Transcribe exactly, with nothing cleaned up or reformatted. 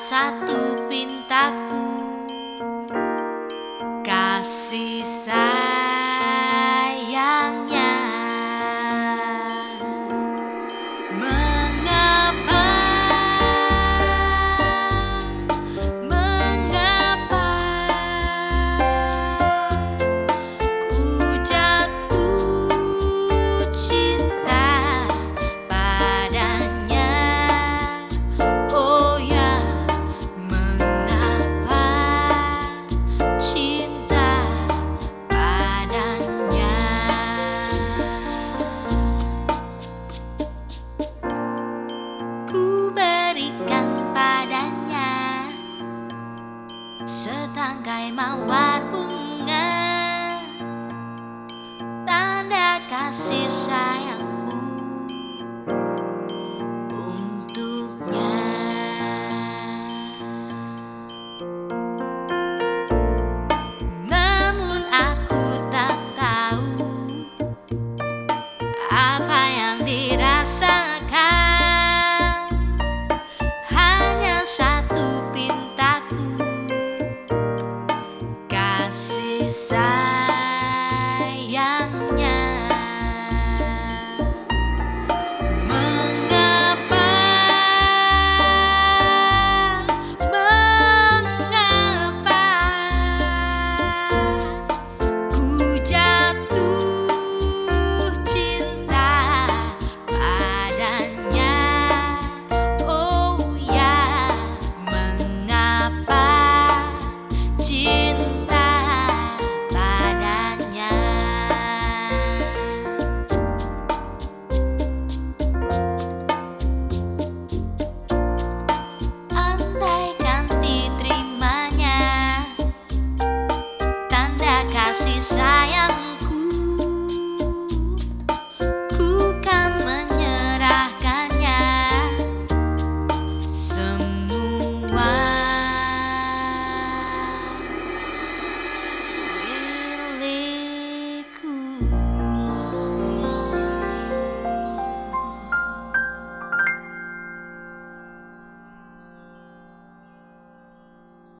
satu pintaku, kasih sayangnya. Mengapa, mengapa ku jatuh cinta padanya? Oh ya, mengapa cinta padanya? Ku berikan padanya setangkai mawar bunga, tanda kasih sayangku untuknya. Namun aku tak tahu apa yang dirasakan, hanya satu pintaku, kasih sayangnya. Mengapa, mengapa ku jatuh cinta padanya? Oh ya, mengapa cinta padanya? Andaikan diterimanya tanda kasih sayangku, ku kan menyerahkannya semua milikku.